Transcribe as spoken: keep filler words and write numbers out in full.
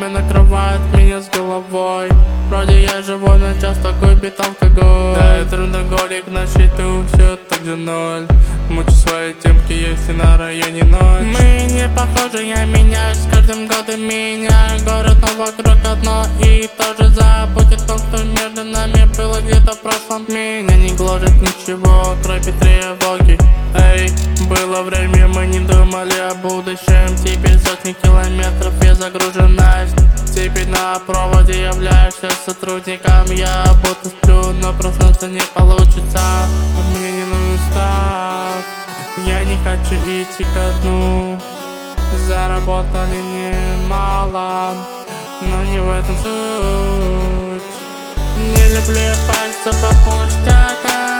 время накрывает меня с головой. Вроде я живой, но часто купит алкоголь. Да, я трудоголик, на счету все так же ноль. Мучу свои темки, есть и на районе ночь. Мы не похожи, я меняюсь с каждым годом меняю город, но вокруг одно и то же. Забудь о том, что между нами было где-то в прошлом. Меня не гложет ничего, кроме тревоги. Эй, было время, мы не думали о будущем. Теперь сотни километров и загруженность. Теперь на проводе являешься сотрудником. Я будто сплю, но проснуться не получится. Мне не нужен устав, я не хочу идти ко дну. Заработали немало, но не в этом суть. Не люблю пальцы по пустякам.